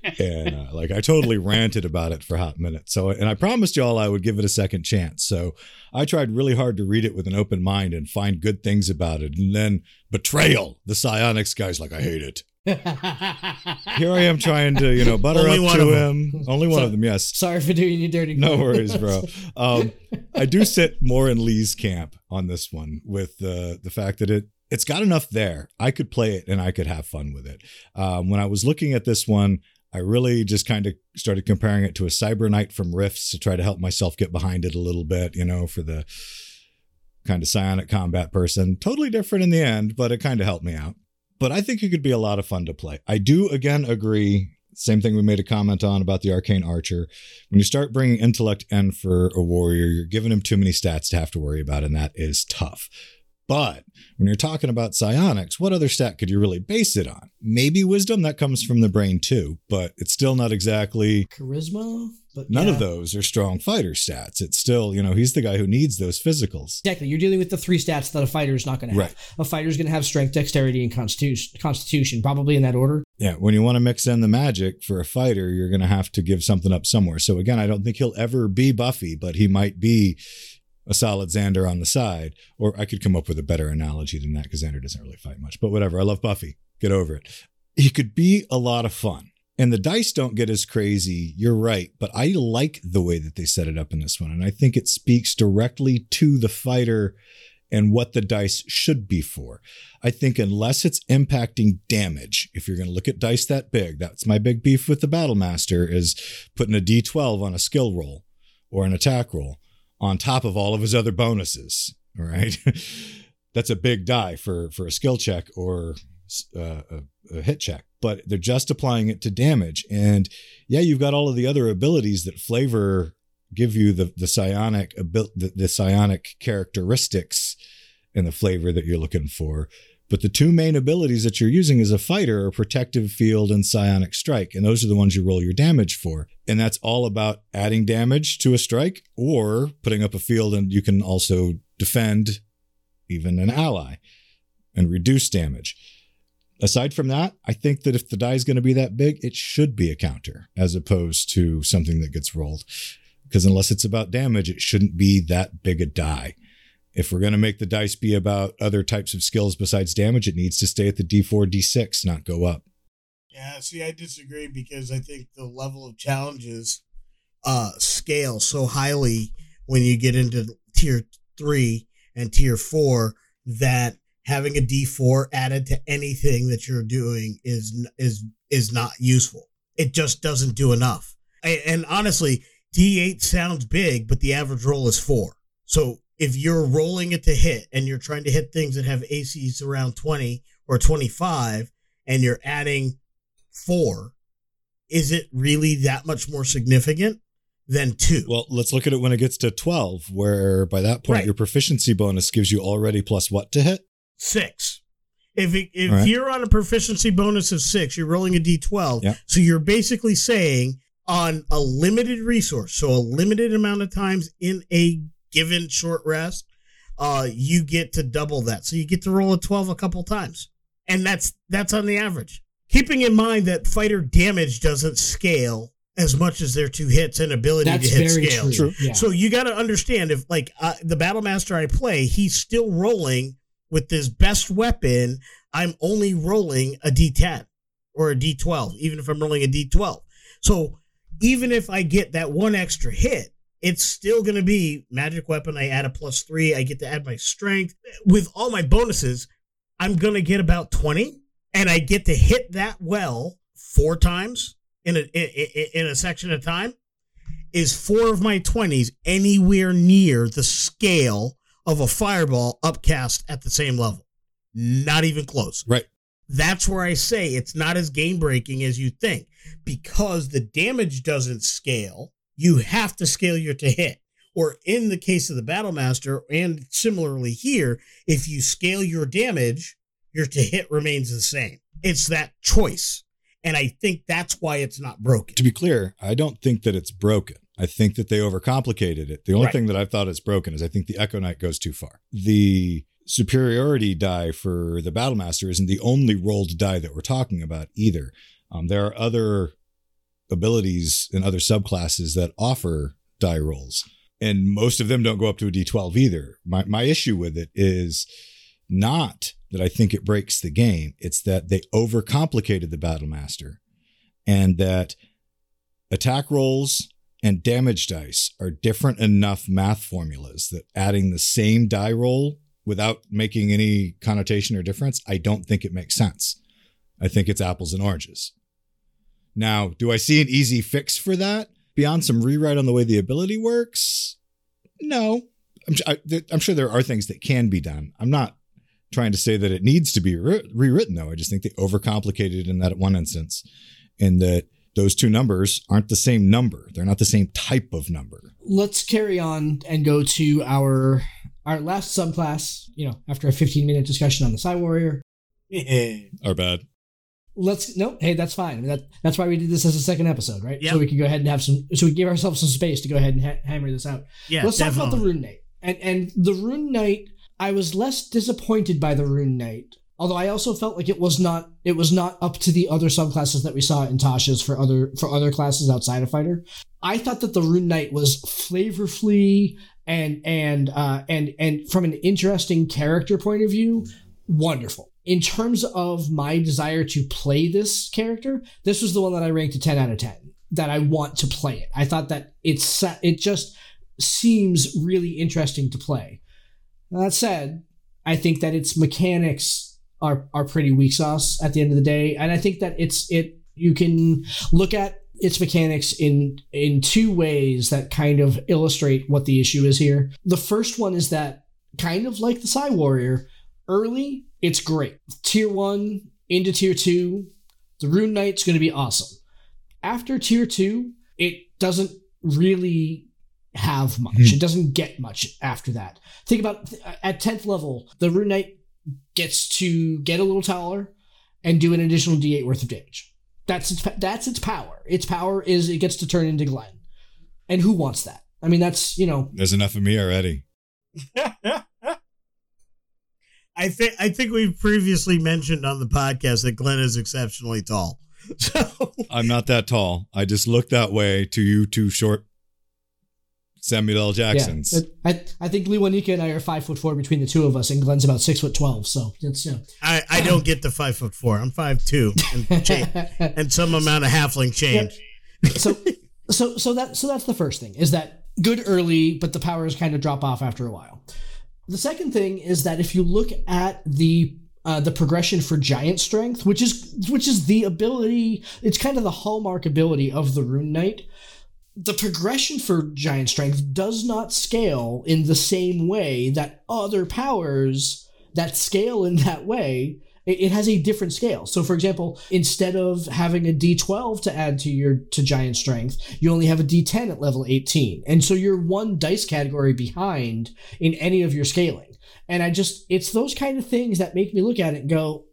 And like, I totally ranted about it for a hot minute. So, and I promised y'all I would give it a second chance. So I tried really hard to read it with an open mind and find good things about it. And then Betrayal, the psionics guy's like, I hate it. Here I am trying to, butter Only up to him. Only one of them, yes. Sorry for doing you dirty. No worries, bro. I do sit more in Lee's camp on this one with the fact that it's got enough there. I could play it and I could have fun with it. When I was looking at this one, I really just kind of started comparing it to a Cyber Knight from Rifts to try to help myself get behind it a little bit, for the kind of psionic combat person. Totally different in the end, but it kind of helped me out. But I think it could be a lot of fun to play. I do, again, agree. Same thing we made a comment on about the Arcane Archer. When you start bringing Intellect N for a warrior, you're giving him too many stats to have to worry about, and that is tough. But when you're talking about psionics, what other stat could you really base it on? Maybe wisdom, that comes from the brain too, but it's still not exactly charisma. But none of those are strong fighter stats. It's still, he's the guy who needs those physicals. Exactly. You're dealing with the three stats that a fighter is not going to have. Right. A fighter is going to have strength, dexterity, and constitution, probably in that order. Yeah. When you want to mix in the magic for a fighter, you're going to have to give something up somewhere. So again, I don't think he'll ever be Buffy, but he might be a solid Xander on the side. Or I could come up with a better analogy than that because Xander doesn't really fight much. But whatever. I love Buffy. Get over it. He could be a lot of fun. And the dice don't get as crazy, you're right, but I like the way that they set it up in this one. And I think it speaks directly to the fighter and what the dice should be for. I think unless it's impacting damage, if you're going to look at dice that big, that's my big beef with the Battle Master, is putting a D12 on a skill roll or an attack roll on top of all of his other bonuses. All right. That's a big die for a skill check or a hit check, but they're just applying it to damage. And yeah, you've got all of the other abilities that flavor give you the psionic characteristics and the flavor that you're looking for. But the two main abilities that you're using as a fighter are Protective Field and Psionic Strike. And those are the ones you roll your damage for. And that's all about adding damage to a strike or putting up a field, and you can also defend even an ally and reduce damage. Aside from that, I think that if the die is going to be that big, it should be a counter as opposed to something that gets rolled. Because unless it's about damage, it shouldn't be that big a die. If we're going to make the dice be about other types of skills besides damage, it needs to stay at the D4, D6, not go up. Yeah, see, I disagree because I think the level of challenges scale so highly when you get into tier 3 and tier 4 that having a D4 added to anything that you're doing is not useful. It just doesn't do enough. And honestly, D8 sounds big, but the average roll is 4. So if you're rolling it to hit and you're trying to hit things that have ACs around 20 or 25 and you're adding 4, is it really that much more significant than 2? Well, let's look at it when it gets to 12, where by that point, your proficiency bonus gives you already plus what to hit? 6. If you're on a proficiency bonus of 6, you're rolling a D12. Yep. So you're basically saying on a limited resource, so a limited amount of times in a given short rest, you get to double that. So you get to roll a 12 a couple times. And that's on the average. Keeping in mind that fighter damage doesn't scale as much as their 2 hits and ability to hit scale. True. Yeah. So you got to understand, if the Battle Master I play, he's still rolling with this best weapon. I'm only rolling a D10 or a D12, even if I'm rolling a D12. So even if I get that one extra hit, it's still going to be magic weapon. I add a +3. I get to add my strength. With all my bonuses, I'm going to get about 20, and I get to hit that well 4 times in a section of time. Is 4 of my 20s anywhere near the scale of a fireball upcast at the same level? Not even close. Right. That's where I say it's not as game-breaking as you think, because the damage doesn't scale. You have to scale your to hit. Or in the case of the Battle Master, and similarly here, if you scale your damage, your to hit remains the same. It's that choice. And I think that's why it's not broken. To be clear, I don't think that it's broken. I think that they overcomplicated it. The only thing that I thought is broken is I think the Echo Knight goes too far. The superiority die for the Battle Master isn't the only rolled die that we're talking about either. There are other abilities and other subclasses that offer die rolls, and most of them don't go up to a D12 either. My issue with it is not that I think it breaks the game. It's that they overcomplicated the Battle Master, and that attack rolls and damage dice are different enough math formulas that adding the same die roll without making any connotation or difference, I don't think it makes sense. I think it's apples and oranges. Now, do I see an easy fix for that beyond some rewrite on the way the ability works? No. I'm sure there are things that can be done. I'm not trying to say that it needs to be rewritten, though. I just think they overcomplicated it in that one instance, and that those two numbers aren't the same number. They're not the same type of number. Let's carry on and go to our last subclass, after a 15-minute discussion on the Psy Warrior. Our bad. Hey, that's fine. That's why we did this as a second episode, right? Yep. So we could go ahead and so we give ourselves some space to go ahead and hammer this out. Yeah, let's talk about the Rune Knight. And the Rune Knight, I was less disappointed by the Rune Knight, although I also felt like it was not up to the other subclasses that we saw in Tasha's for other classes outside of Fighter. I thought that the Rune Knight was flavorfully and from an interesting character point of view, wonderful. In terms of my desire to play this character, this was the one that I ranked a 10 out of 10, that I want to play it. I thought that it just seems really interesting to play. That said, I think that its mechanics are pretty weak sauce at the end of the day. And I think that you can look at its mechanics in 2 ways that kind of illustrate what the issue is here. The first one is that kind of like the Psy Warrior, early, it's great. Tier 1 into Tier 2, the Rune Knight's going to be awesome. After Tier 2, it doesn't really have much. It doesn't get much after that. Think about at 10th level, the Rune Knight gets to get a little taller and do an additional D8 worth of damage. That's its power. Its power is it gets to turn into Glenn. And who wants that? I mean, that's, There's enough of me already. I think we've previously mentioned on the podcast that Glenn is exceptionally tall. So I'm not that tall. I just look that way to you two short Samuel L. Jacksons. Yeah, I think Lewanika and I are 5'4" between the two of us, and Glenn's about 6'12". So it's I don't get the 5'4". I'm 5'2" and some amount of halfling change. Yeah. So that's the first thing, is that good early, but the powers kind of drop off after a while. The second thing is that if you look at the progression for giant strength, which is the ability, it's kind of the hallmark ability of the Rune Knight. The progression for giant strength does not scale in the same way that other powers that scale in that way. It has a different scale. So, for example, instead of having a D12 to add to giant strength, you only have a D10 at level 18, and so you're one dice category behind in any of your scaling. And it's those kind of things that make me look at it and go,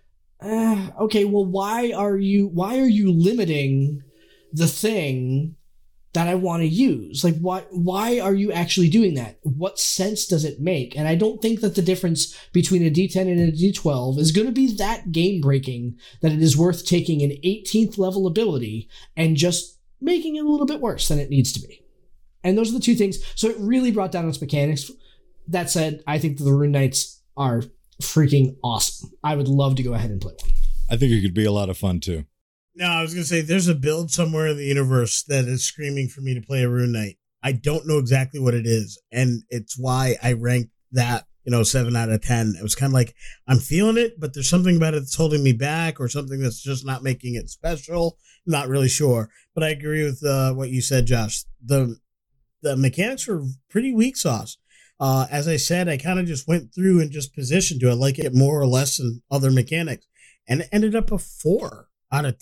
okay, well, why are you limiting the thing that I want to use? Like, why are you actually doing that? What sense does it make? And I don't think that the difference between a D10 and a D12 is going to be that game breaking that it is worth taking an 18th level ability and just making it a little bit worse than it needs to be. And those are the two things. So it really brought down its mechanics. That said, I think the Rune Knights are freaking awesome. I would love to go ahead and play one. I think it could be a lot of fun too. No, I was going to say, there's a build somewhere in the universe that is screaming for me to play a Rune Knight. I don't know exactly what it is, and it's why I ranked that, 7 out of 10. It was kind of like, I'm feeling it, but there's something about it that's holding me back, or something that's just not making it special. Not really sure, but I agree with what you said, Josh. The mechanics are pretty weak sauce. As I said, I kind of just went through and just positioned to it, like it more or less than other mechanics, and it ended up a 4. Out of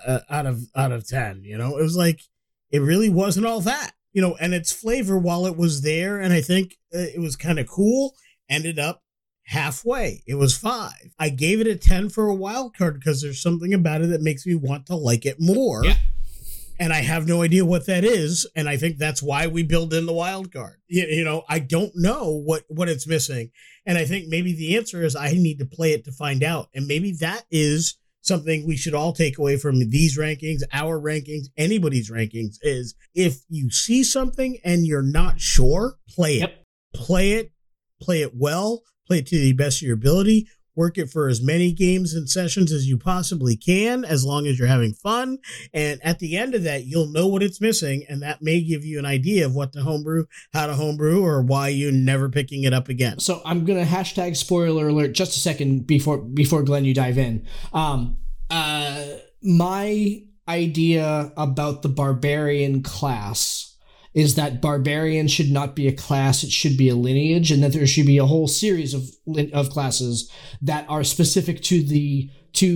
10, it was like, it really wasn't all that, and its flavor, while it was there, and I think it was kind of cool, ended up halfway. It was 5. I gave it a 10 for a wild card because there's something about it that makes me want to like it more. Yeah. And I have no idea what that is, and I think that's why we build in the wild card. I don't know what it's missing, and I think maybe the answer is I need to play it to find out, and maybe that is something we should all take away from these rankings, our rankings, anybody's rankings, is if you see something and you're not sure, play it. Yep. Play it well, play it to the best of your ability, work it for as many games and sessions as you possibly can, as long as you're having fun. And at the end of that, you'll know what it's missing, and that may give you an idea of what to homebrew, how to homebrew, or why you're never picking it up again. So I'm going to hashtag spoiler alert just a second before Glenn, you dive in. My idea about the barbarian class is that barbarian should not be a class, it should be a lineage, and that there should be a whole series of classes that are specific to the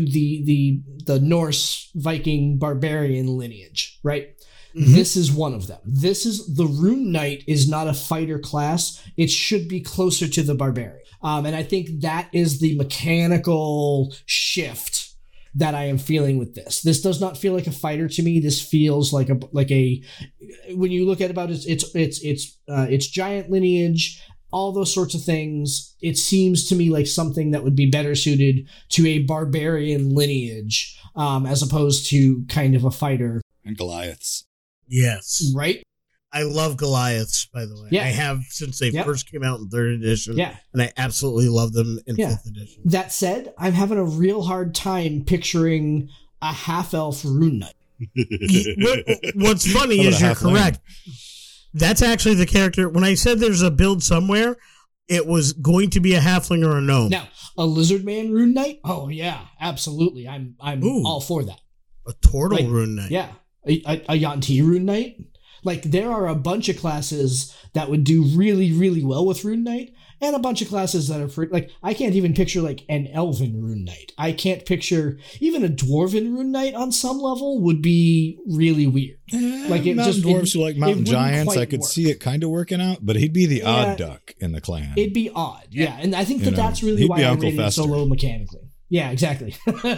Norse Viking barbarian lineage, right? Mm-hmm. This is one of them. The Rune Knight is not a fighter class. It should be closer to the barbarian. And I think that is the mechanical shift that I am feeling with this. This does not feel like a fighter to me. This feels like a when you look at about its giant lineage, all those sorts of things. It seems to me like something that would be better suited to a barbarian lineage, as opposed to kind of a fighter. And Goliaths. Yes. Right? I love Goliaths, by the way. Yeah. I have since they first came out in 3rd edition. Yeah. And I absolutely love them in 5th edition. That said, I'm having a real hard time picturing a half-elf Rune Knight. What's funny is you're correct. That's actually the character. When I said there's a build somewhere, it was going to be a halfling or a gnome. Now, a lizard man Rune Knight? Oh, yeah, absolutely. I'm all for that. A turtle Rune Knight. Yeah. A Yuan-ti Rune Knight? Like, there are a bunch of classes that would do really, really well with Rune Knight, And a bunch of classes that are free. Like, I can't even picture like an elven rune knight. I can't picture even a dwarven rune knight on some level would be really weird. Like mountain dwarves who like mountain giants, I could see it kind of working out, but he'd be the odd duck in the clan. It'd be odd, yeah. And I think that's really why I rated it so low mechanically. Yeah, exactly.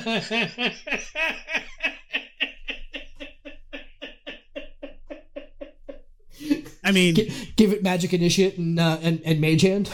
I mean, give it magic initiate and mage hand.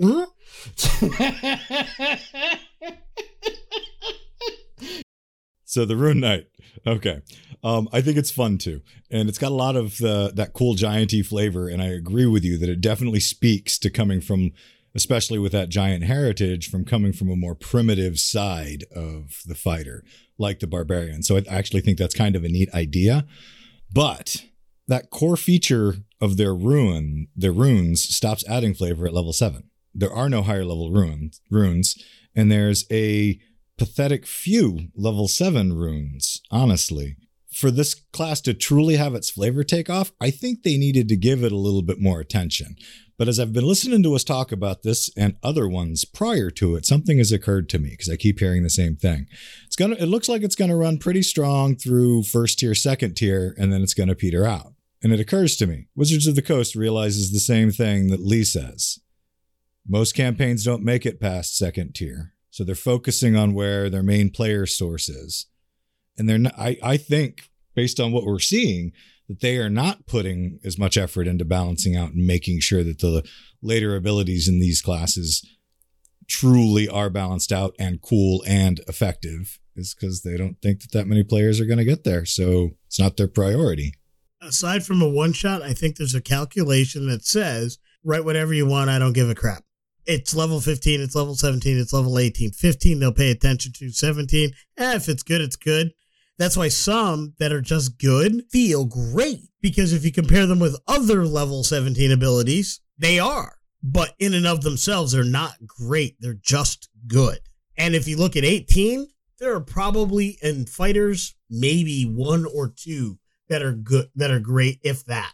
So the Rune Knight, okay. I think it's fun too, and it's got a lot of that cool giant-y flavor. And I agree with you that it definitely speaks to coming from, especially with that giant heritage, from coming from a more primitive side of the fighter, like the barbarian. So I actually think that's kind of a neat idea, but that core feature of their runes stops adding flavor at level 7. There are no higher level runes, and there's a pathetic few level 7 runes, honestly. For this class to truly have its flavor take off, I think they needed to give it a little bit more attention. But as I've been listening to us talk about this and other ones prior to it, something has occurred to me because I keep hearing the same thing. It looks like it's going to run pretty strong through first tier, second tier, and then it's going to peter out. And it occurs to me, Wizards of the Coast realizes the same thing that Lee says. Most campaigns don't make it past second tier, so they're focusing on where their main player source is. And they're not, I think, based on what we're seeing, that they are not putting as much effort into balancing out and making sure that the later abilities in these classes truly are balanced out and cool and effective, is because they don't think that many players are going to get there. So it's not their priority. Aside from a one-shot, I think there's a calculation that says, write whatever you want, I don't give a crap. It's level 15, it's level 17, it's level 18. 15, they'll pay attention to. 17, if it's good, it's good. That's why some that are just good feel great, because if you compare them with other level 17 abilities, they are. But in and of themselves, they're not great. They're just good. And if you look at 18, there are probably, in fighters, maybe one or two that are good, that are great, if that.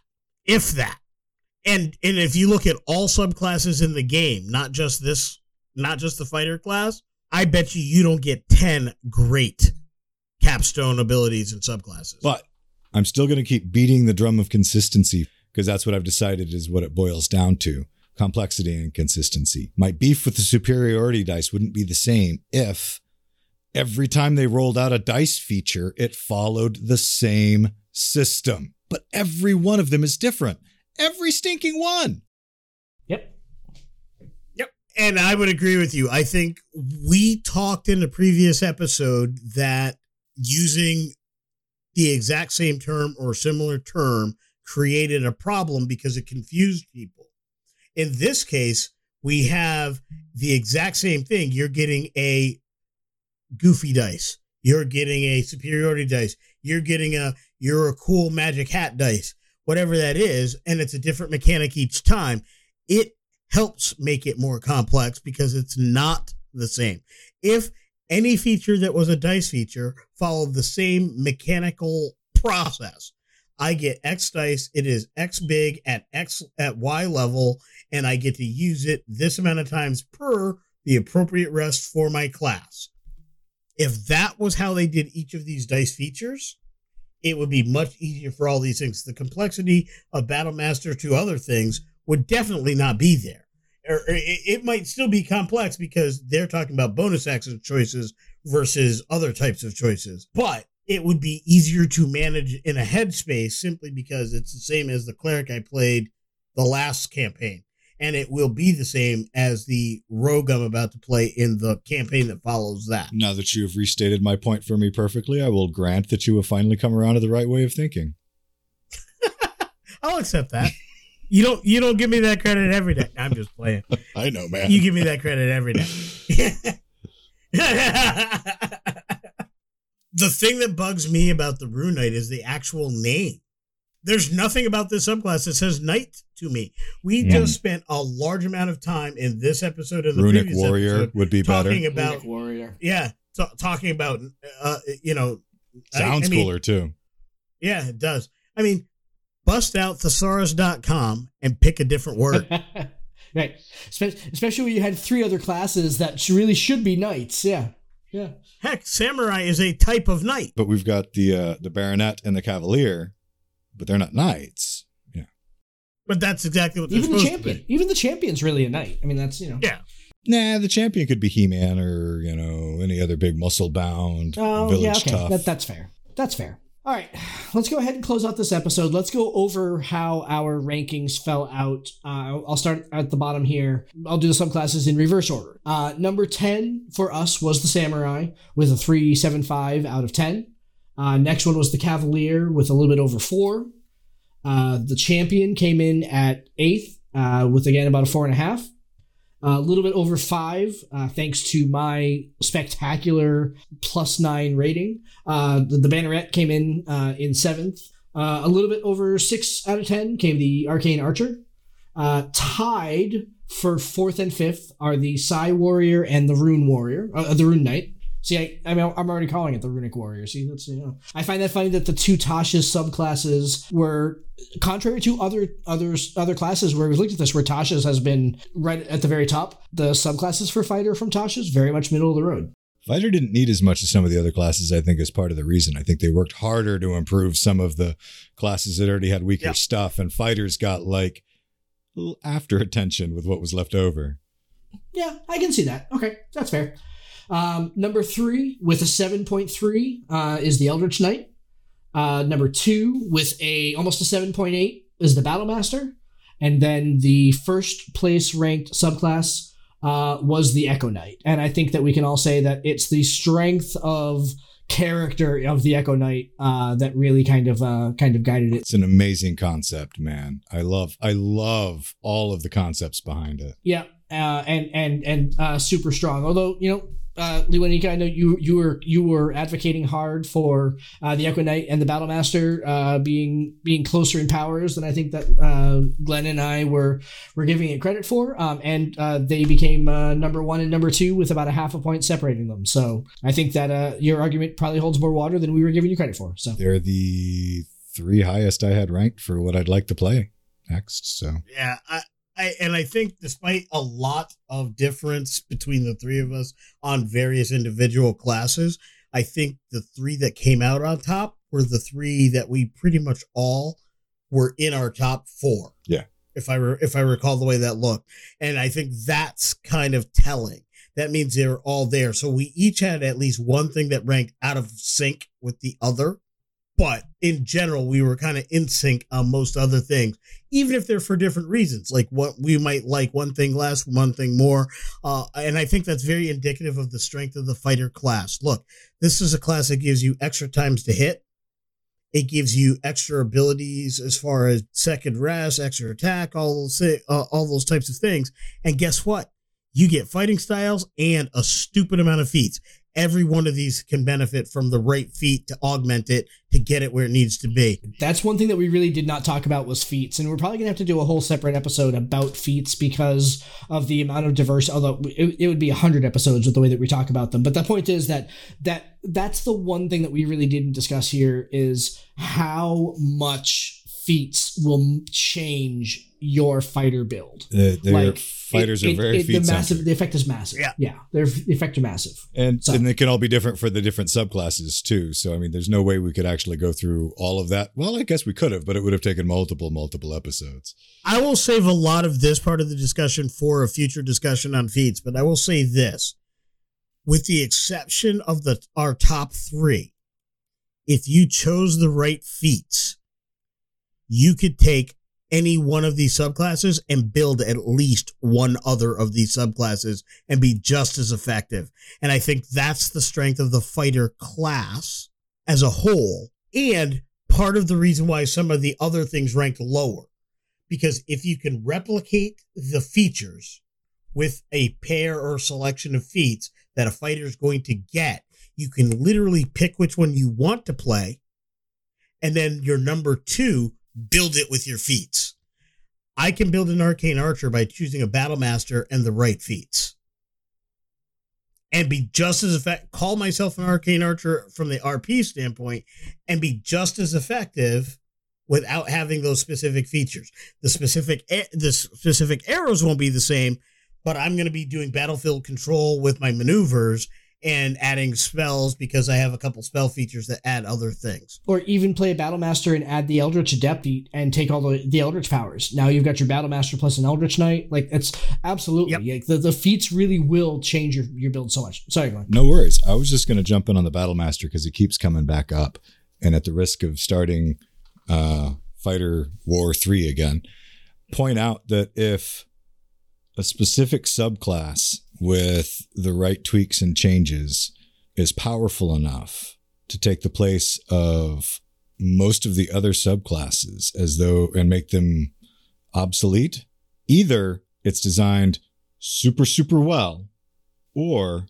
And if you look at all subclasses in the game, not just the fighter class, I bet you don't get 10 great capstone abilities and subclasses. But I'm still going to keep beating the drum of consistency, because that's what I've decided is what it boils down to. Complexity and consistency. My beef with the superiority dice wouldn't be the same if every time they rolled out a dice feature, it followed the same system. But every one of them is different. Every stinking one. Yep. And I would agree with you. I think we talked in the previous episode that using the exact same term or similar term created a problem because it confused people. In this case, we have the exact same thing. You're getting a goofy dice. You're getting a superiority dice. You're a cool magic hat dice, whatever that is. And it's a different mechanic each time. It helps make it more complex because it's not the same. If any feature that was a dice feature followed the same mechanical process, I get X dice, it is X big at Y level, and I get to use it this amount of times per the appropriate rest for my class. If that was how they did each of these dice features, it would be much easier for all these things. The complexity of Battlemaster to other things would definitely not be there. Or it might still be complex because they're talking about bonus action choices versus other types of choices. But it would be easier to manage in a headspace simply because it's the same as the cleric I played the last campaign. And it will be the same as the rogue I'm about to play in the campaign that follows that. Now that you have restated my point for me perfectly, I will grant that you have finally come around to the right way of thinking. I'll accept that. You don't give me that credit every day. I'm just playing. I know, man. You give me that credit every day. The thing that bugs me about the Rune Knight is the actual name. There's nothing about this subclass that says knight to me. We just spent a large amount of time in this episode and the Runic previous Warrior episode would be better. Talking about Runic Warrior. Yeah, talking about Sounds cooler too. Yeah, it does. I mean, bust out thesaurus.com and pick a different word. Right. Especially when you had 3 other classes that really should be knights. Yeah. Yeah. Heck, samurai is a type of knight. But we've got the baronet and the cavalier, but they're not knights. Yeah. But that's exactly what they're Even the supposed to champion. be. Even the champion's really a knight. I mean, that's, Yeah. Nah, the champion could be He-Man or, any other big muscle-bound village tough. That's fair. That's fair. All right, let's go ahead and close out this episode. Let's go over how our rankings fell out. I'll start at the bottom here. I'll do the subclasses in reverse order. Number 10 for us was the Samurai with a 3.75 out of 10. Next one was the Cavalier with a little bit over 4. The Champion came in at 8th with, again, about a 4.5. A little bit over 5, thanks to my spectacular +9 rating. The Banneret came in 7th. A little bit over 6 out of 10 came the Arcane Archer. Tied for 4th and 5th are the Psy Warrior and the Rune Warrior, the Rune Knight. See, I'm already calling it the Runic Warrior. See, that's, I find that funny that the 2 Tasha's subclasses were contrary to other classes where we've looked at this, where Tasha's has been right at the very top. The subclasses for Fighter from Tasha's very much middle of the road. Fighter didn't need as much as some of the other classes, I think, is part of the reason. I think they worked harder to improve some of the classes that already had weaker stuff, and Fighters got like a little after attention with what was left over. Yeah, I can see that. Okay, that's fair. Number 3 with a 7.3 is the Eldritch Knight. Number 2 with almost a 7.8 is the Battlemaster. And then the first place ranked subclass was the Echo Knight. And I think that we can all say that it's the strength of character of the Echo Knight that really kind of guided it. It's an amazing concept, man. I love all of the concepts behind it. Yeah, and super strong. Although, Lewanika, I know you were advocating hard for the Echo Knight and the Battlemaster being closer in powers than I think that Glenn and I were giving it credit for, and they became number 1 and number 2 with about a half a point separating them. So I think that your argument probably holds more water than we were giving you credit for. So they're the 3 highest I had ranked for what I'd like to play next. So yeah, I think despite a lot of difference between the 3 of us on various individual classes, I think the 3 that came out on top were the 3 that we pretty much all were in our top 4. Yeah. If I recall the way that looked. And I think that's kind of telling. That means they were all there. So we each had at least one thing that ranked out of sync with the other. But in general, we were kind of in sync on most other things, even if they're for different reasons. Like what we might like one thing less, one thing more. And I think that's very indicative of the strength of the Fighter class. Look, this is a class that gives you extra times to hit. It gives you extra abilities as far as second rest, extra attack, all those types of things. And guess what? You get fighting styles and a stupid amount of feats. Every one of these can benefit from the right feat to augment it, to get it where it needs to be. That's one thing that we really did not talk about was feats. And we're probably going to have to do a whole separate episode about feats because of the amount of diverse, although it would be 100 episodes with the way that we talk about them. But the point is that's the one thing that we really didn't discuss here is how much feats will change your fighter build. Fighters are very feat centered. The effect is massive. Yeah, their effects are massive. And they can all be different for the different subclasses too. So, I mean, there's no way we could actually go through all of that. Well, I guess we could have, but it would have taken multiple episodes. I will save a lot of this part of the discussion for a future discussion on feats, but I will say this. With the exception of our top 3, if you chose the right feats, you could take any one of these subclasses and build at least one other of these subclasses and be just as effective. And I think that's the strength of the Fighter class as a whole, and part of the reason why some of the other things ranked lower. Because if you can replicate the features with a pair or selection of feats that a fighter is going to get, you can literally pick which one you want to play, and then your number 2, build it with your feats. I can build an Arcane Archer by choosing a Battlemaster and the right feats. And be just as effective, call myself an Arcane Archer from the RP standpoint, and be just as effective without having those specific features. The specific arrows won't be the same, but I'm going to be doing battlefield control with my maneuvers and adding spells because I have a couple spell features that add other things. Or even play a Battlemaster and add the Eldritch Adept and take all the Eldritch powers. Now you've got your Battlemaster plus an Eldritch Knight. Like, it's absolutely, Yep. like, the feats really will change your build so much. Sorry, Glenn. No worries. I was just going to jump in on the Battlemaster because it keeps coming back up. And at the risk of starting Fighter War 3 again, point out that if a specific subclass with the right tweaks and changes is powerful enough to take the place of most of the other subclasses and make them obsolete, either it's designed super, super well, or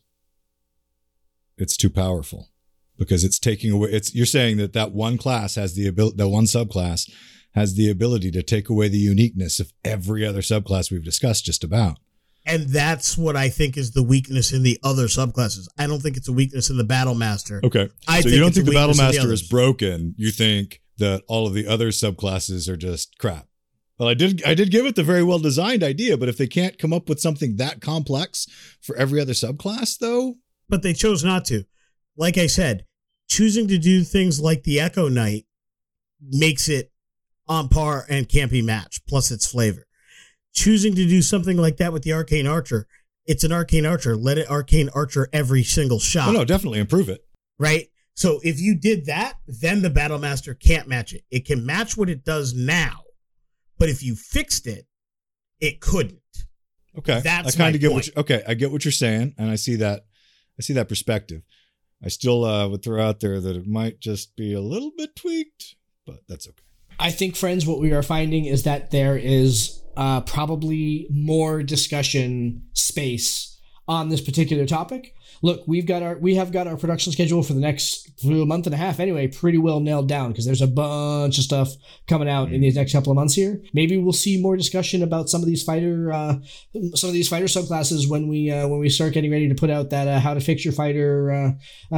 it's too powerful because it's taking away. You're saying that one class has the ability, that one subclass has the ability to take away the uniqueness of every other subclass we've discussed just about. And that's what I think is the weakness in the other subclasses. I don't think it's a weakness in the Battlemaster. Okay. I so think you don't it's think a the weakness in the Battlemaster others. is broken. You think that all of the other subclasses are just crap. Well, I did give it the very well designed idea, but if they can't come up with something that complex for every other subclass, though. But they chose not to. Like I said, choosing to do things like the Echo Knight makes it on par and can't be matched, plus its flavor. Choosing to do something like that with the Arcane Archer, it's an Arcane Archer. Let it Arcane Archer every single shot. Oh, no, definitely improve it. Right? So if you did that, then the Battlemaster can't match it. It can match what it does now, but if you fixed it, it couldn't. Okay. That's I kind my of get point. I get what you're saying, and I see that perspective. I still would throw out there that it might just be a little bit tweaked, but that's okay. I think, friends, what we are finding is that there is probably more discussion space on this particular topic. Look, we have got our production schedule for a month and a half anyway, pretty well nailed down because there's a bunch of stuff coming out in these next couple of months here. Maybe we'll see more discussion about some of these fighter subclasses when we start getting ready to put out that How to Fix Your Fighter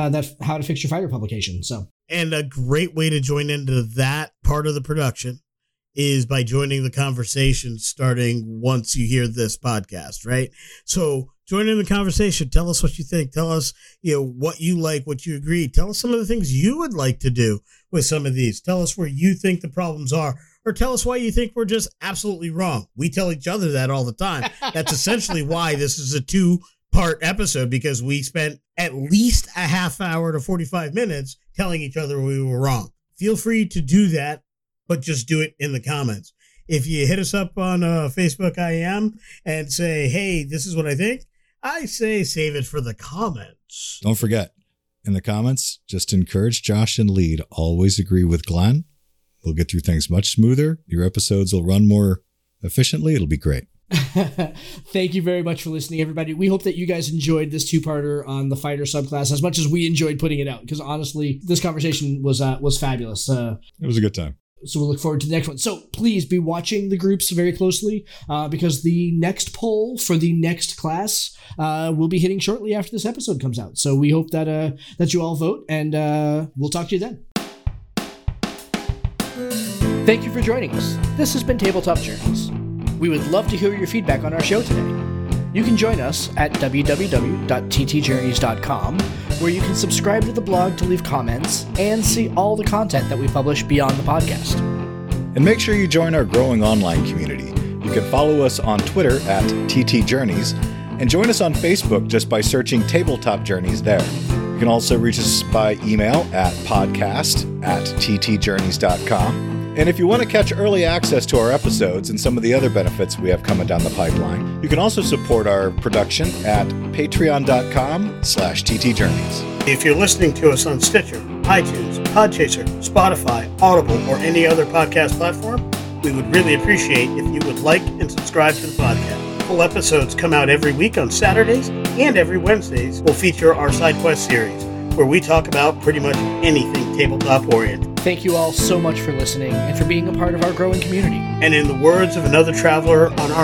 publication. So. And a great way to join into that part of the production is by joining the conversation starting once you hear this podcast, right? So join in the conversation. Tell us what you think. Tell us, what you like, what you agree. Tell us some of the things you would like to do with some of these. Tell us where you think the problems are, or tell us why you think we're just absolutely wrong. We tell each other that all the time. That's essentially why this is a 2-part episode, because we spent at least a half hour to 45 minutes telling each other we were wrong. Feel free to do that, but just do it in the comments. If you hit us up on Facebook IM and say, hey, this is what I think, I say save it for the comments. Don't forget, in the comments, just encourage Josh and Lee to always agree with Glenn. We'll get through things much smoother. Your episodes will run more efficiently. It'll be great. Thank you very much for listening, everybody. We hope that you guys enjoyed this 2-parter on the fighter subclass as much as we enjoyed putting it out, because honestly, this conversation was fabulous. It was a good time. So we'll look forward to the next one. So please be watching the groups very closely because the next poll for the next class will be hitting shortly after this episode comes out. So we hope that you all vote, and we'll talk to you then. Thank you for joining us. This has been Tabletop Journeys. We would love to hear your feedback on our show today. You can join us at www.ttjourneys.com, where you can subscribe to the blog to leave comments and see all the content that we publish beyond the podcast. And make sure you join our growing online community. You can follow us on Twitter at ttjourneys and join us on Facebook just by searching Tabletop Journeys there. You can also reach us by email at podcast@ttjourneys.com. And if you want to catch early access to our episodes and some of the other benefits we have coming down the pipeline, you can also support our production at patreon.com/ttjourneys. If you're listening to us on Stitcher, iTunes, Podchaser, Spotify, Audible, or any other podcast platform, we would really appreciate if you would like and subscribe to the podcast. Full episodes come out every week on Saturdays, and every Wednesdays will feature our Side Quest series, where we talk about pretty much anything tabletop-oriented. Thank you all so much for listening and for being a part of our growing community. And in the words of another traveler on our